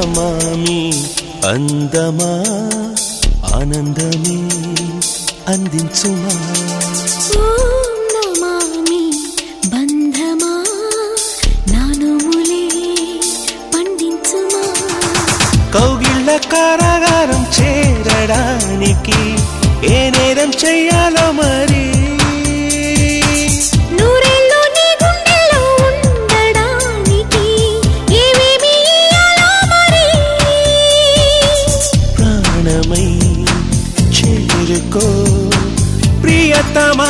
నమామి అందమా ఆనందమే అందించుమా ఓం నమామి బంధమా నానుములే పండించుమా కౌగిళ్ళ కారాగారం చేరడానికి ఏ నేరం చెయ్యాలో మరి నూరేళ్ళు నీ గుండెల్లో ఉండడానికి ఏమేమి ఇయ్యాలో మరి ప్రాణమై చేరుకో ప్రియతమా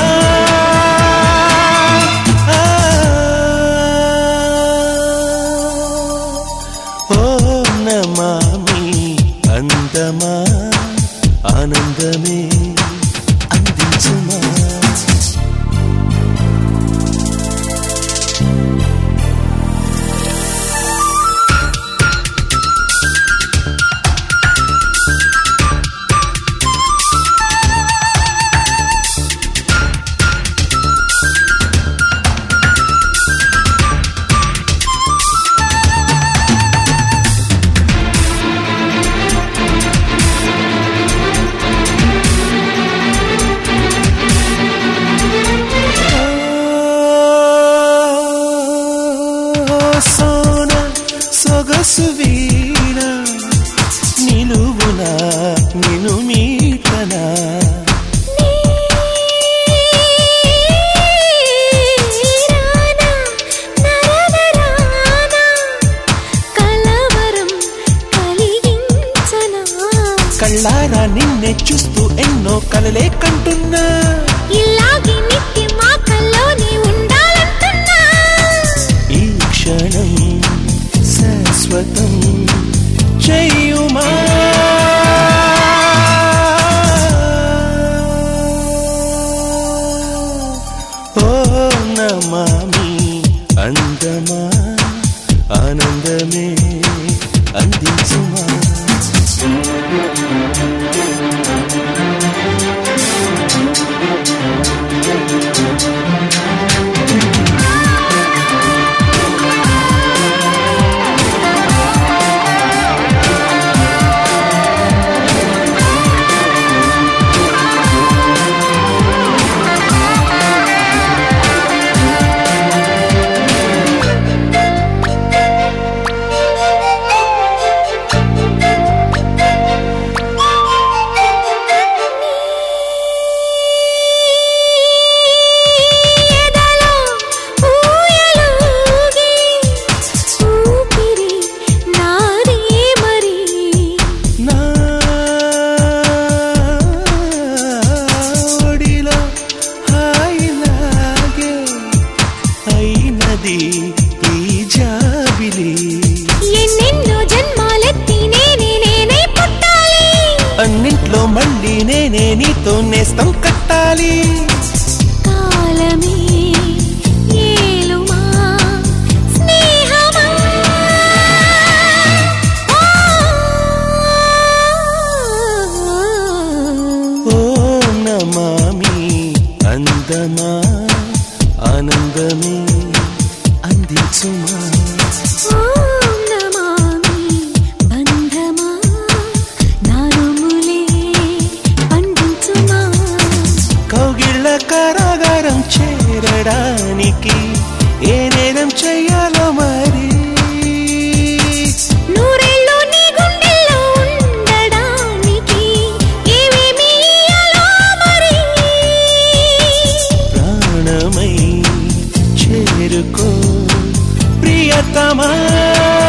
ఓం నమామి అందమా ఆనందమే అందించుమా సోన సొగసు వీణ నిలువునా నిను మీటనా కళ్ళారా నిన్నే చూస్తూ ఎన్నో కలలే కంటున్నా ఇలాగే నిత్యం మా కల్లోనే ఉండాలంటున్నా ఈ క్షణం శాశ్వతం చెయ్యుమా ఓ నమామి అందమా ఆనందమే అందించుమా ఎన్నెన్నో జన్మాలెత్తి నేనే పుట్టాలి అన్నింట్లో మళ్ళీ నేనే నీతో నేస్తం కట్టాలి కాలమే ఏలుమా స్నేహమా ఓ నమామి అందమా ఆనందమే అందించుమా ఓం నమామి బంధమా నానుములే పండించుమా కౌగిళ్ళ కారాగారం చేరడానికి ఏ నేరం చెయ్యాలో మరి నూరేళ్ళు నీ గుండెల్లో ఉండడానికి ఏమేమి ఇయ్యాలో మరి ప్రాణమై చేరుకో ప్రియతమా